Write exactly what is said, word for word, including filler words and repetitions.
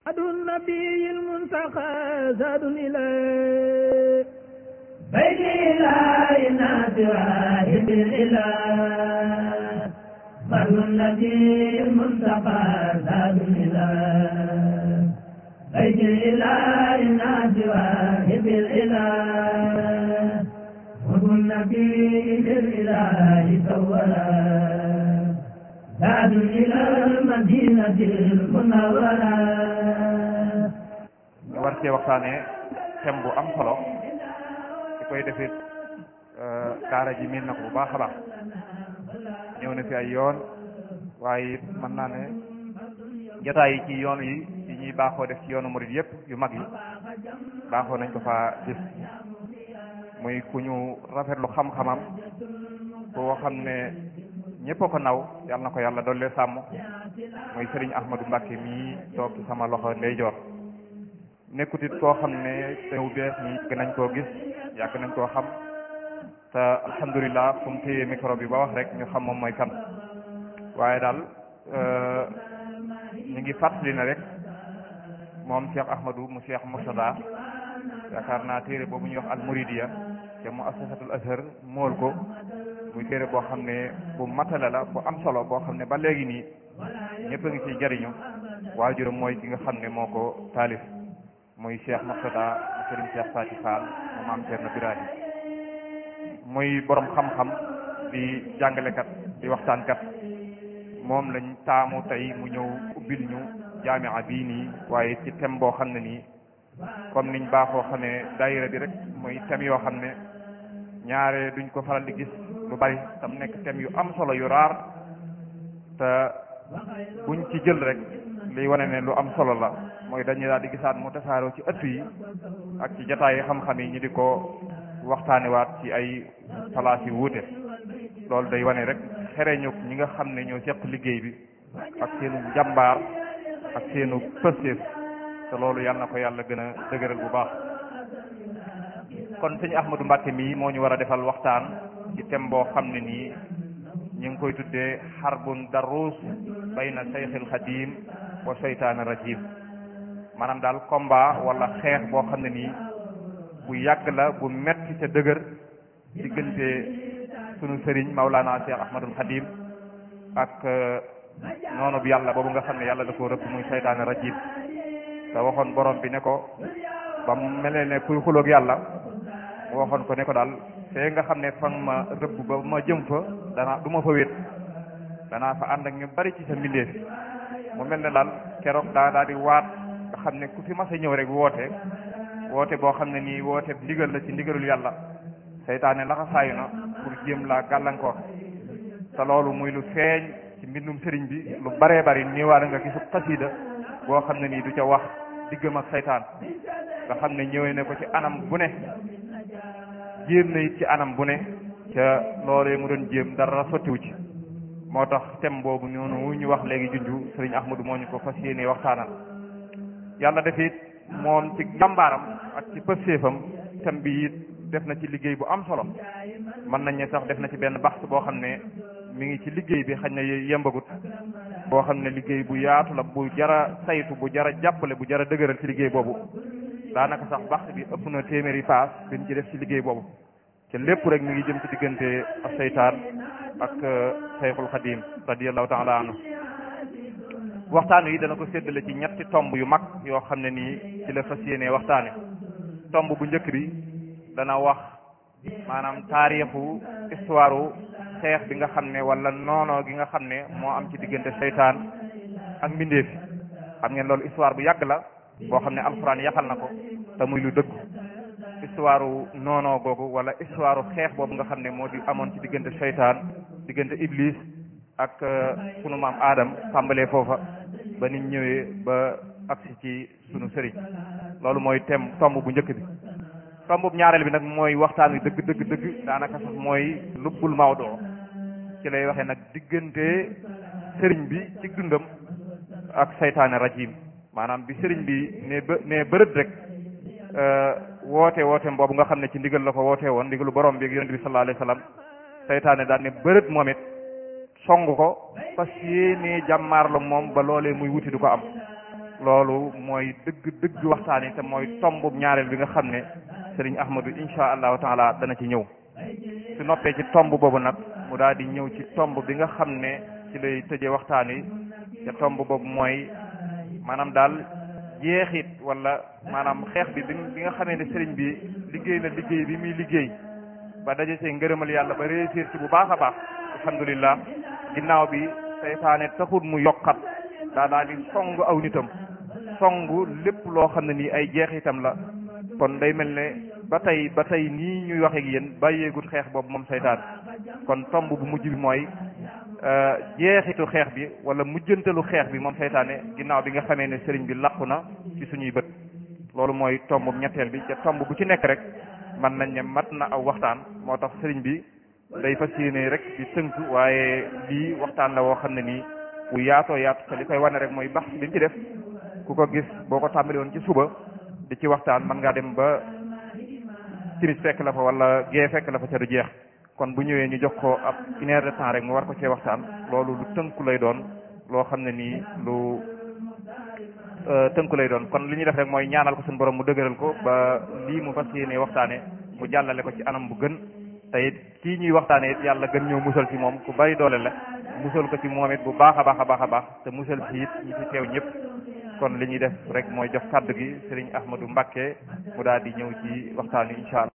زاد النبي المنتقى زاد إلى بيت إله نادراه بالإله زاد النبي المنتقى زاد إلى بيت إله نادراه بالإله زاد النبي للإله سولا زاد إلى المدينة المنورة war cee waxtaanee thème bu am solo ci koy defit daara ji miin na ko bu baax a baax ñëw na fi ay yoon waaye it mën naa ne jotaay yi ci yoon yi yi ñuy baaxoo def ci yoonu murid yëpp yu mag yi baaxoo nañ ko fa gis muy ku ñu rafetlu xam-xamam koo xam ne ñëpp a ko naw yàlla na ko yàlla dolli sàmm muy Serigne Ahmadou Mbacké mii toog ci sama loxo ndeyjoor nekkut it koo xam ne teew bees ñi yàgg nañ koo gis yàgg nañ koo xam te alhamdulilah fu mu téye micro bi ba wax rek ñu xam moom mooy kan waaye daal ñu ngi fàttali na rek moom Cheikh Ahmadou mu Cheikh Mourtada yaakaar naa téere boobu ñuy wax al Mouridiya te mu assasatul Azhar mool ko muy téere boo xam ne bu matale la bu am solo boo xam ne ba léegi nii ñëpp a ngi ciy jariñu waajuram mooy ki nga xam ne moo ko taalif muy Cheikh Mourtada mu Serigne Cheikh Faty Fall mu maam Cerno Birahim muy borom xam-xam di jàngalekat di waxtaankat moom lañ taamu tey mu ñëw ubbil ñu jaamia bii nii waaye ci thème boo xam ne nii comme niñ baaxoo xamee daayira bi rek muy thème yoo xam ne ñaare duñ ko faral di gis lu bari tam nekk thème yu am solo yu raar te buñ ci jël rek liy wane ne lu am solo la mooy dañuy daal di gisaat mu tasaaroo ci ëtt yi ak ci jataay xam-xam yi ñu di ko waxtaanewaat ci ay palaas yu wuute loolu day wane rek xereñu ñi nga xam ne ñoo seq liggéey bi ak seenu njàmbaar ak seenu pëstéef te loolu yàlla na ko yàlla gën a dëgëral bu baax kon sëñ Ahmadou Mbacké mii moo ñu war a defal waxtaan ci thème boo xam ne nii ñu ngi koy tuddee xarbun darruus bayna sayxil xadim wa seytaane rajim maanaam daal combat wala xeex boo xam ne nii bu yàgg la bu metti te dëgër diggante sunu sëriñ Maulana Cheikh Ahmadul Xadim ak noonu bi yàlla boobu nga xam ne yàlla da koo rëbb muy seytaane rajim te waxoon borom bi ne ko ba mu mel ne kuy xuloog yàlla mu waxoon ko ne ko daal fee nga xam ne fan ma rëbb ba ma jëm fa danaa du ma fa wét danaa fa ànd ak ñu bari ci sa mbindeef mu mel ne daal keroog daa daal di waat nga xam ne ku fi mas a ñëw rek woote woote boo xam ne nii woote ndigal la ci ndigalul yàlla seytaane laxa saayu na pour jéem laa gàllankoor te loolu muy lu feeñ ci mbindum sëriñ bi lu baree bari niiwaale nga gisu xasiida boo xam ne nii du ca wax diggam ak seytaan nga xam ne ñëwee ne ko ci anam bu ne jéem na it ci anam bu ne ca loolee mu doon jéem dara sottiwu ci moo tax thème boobu noonu ñu wax léegi junju sëriñ Ahmadou moo ñu ko fas yéene waxtaanal yàlla def it moom ci jàmbaaram ak ci pësséefam thème bi it def na ci liggéey bu am solo mën nañ ne sax def na ci benn baxs boo xam ne mi ngi ci liggéey bi xañ na yembagut boo xam ne liggéey bu yaatu la bu jara saytu bu jara jàppale bu jara dëgëral ci liggéey boobu daanaka sax baxs bi ëpp na téeméeri paas bi ñu ci def ci liggéey boobu te lépp rek mi ngi jëm ci diggante ak seytaan ak Seyxul Xadim radiyallahu taala anhu waxtaan wi dana ko séddale ci ñetti tomb yu mag yoo xam ne nii ci la fas yéenee waxtaane tomb bu njëkk bi dana wax maanaam taarixu histoire xeex bi nga xam ne wala noono gi nga xam ne moo am ci diggante seytaan ak mbindeef xam ngeen loolu histoire bu yàgg la boo xam ne alxuraan yaxal na ko te muy lu dëggu histoire noono googu wala histoire xeex boobu nga xam ne moo di amoon ci diggante seytaan diggante iblis ak sunu maam Adam tàmbalee foofa ba nit ñëwee ba agsi ci sunu sëriñ loolu mooy thème tomb bu njëkk bi tomb bu ñaareel bi nag mooy waxtaan wi dëgg dëgg dëgg daanaka sax mooy lubbul mawdoo ci lay waxee nag diggante sëriñ bi ci dundam ak seytaane rajim maanaam bi sëriñ bi ne ba ne bërët rek woote wooteem boobu nga xam ne ci ndigal la ko wootee woon ndigalu borom bi ak yonent bi sallallahu alayhi wa sallam seytaane daal ne bërët moom it song ko fas yéenee jàmmaar la moom ba loolee muy wuti du ko am loolu mooy dëgg dëgg waxtaan yi te mooy tombu ñaareel bi nga xam ne sëriñ Ahmadou insha allahu taala dana ci ñëw su noppee ci tomb boobu nag mu daal di ñëw ci tomb bi nga xam ne ci lay tëjee waxtaan yi te tomb boobu mooy maanaam daal jeexit wala maanaam xeex bi bi nga xamee ne sëriñ bi liggéey na liggéey bi muy liggéey ba daje see ngërëmal yàlla ba réussir ci bu baax a baax alhamdulillah ginnaaw bi seytaane taxul mu yokkat daa daal di song aw nitam song lépp loo xam ne nii ay jeexitam la kon day mel ne ba tey ba tey nii ñuy wax ak yéen bàyyeegut xeex boobu moom seytaan kon tomb bu mujj bi mooy jeexitu xeex bi wala mujjantalu xeex bi moom seytaane ginnaaw bi nga xamee ne sëriñ bi làqu na ci suñuy bët loolu mooy tomb ñetteel bi te tomb bu ci nekk rek man nañ ne mat na aw waxtaan moo tax sëriñ bi day fas yéene rek di tënk waaye lii waxtaan la woo xam ne nii bu yaatoo yaatu te li koy wane rek mooy bax bi mu ci def ku ko gis boo ko tàmbali woon ci suba di ci waxtaan mën ngaa dem ba timis fekk la fa wala gee fekk la fa ca du jeex kon bu ñëwee ñu jox ko ab une heure de temps rek mu war ko cee waxtaan loolu lu tënku lay doon loo xam ne nii lu tënku lay doon kon li ñuy def rek mooy ñaanal ko suñu borom mu dëgëral ko ba lii mu fas yéene waxtaane mu jàllale ko ci anam bu gën te it kii ñuy waxtaane it yàlla gën ñëw musal ci moom ku bari doole la musal ko ci moom it bu baax a baax a baax a baax te musal ci it ñi fi teew ñëpp kon li ñuy def rek mooy jox kàddu gi Serigne Ahmadou Mbacké mu daal di ñëw ci waxtaan wi incha allah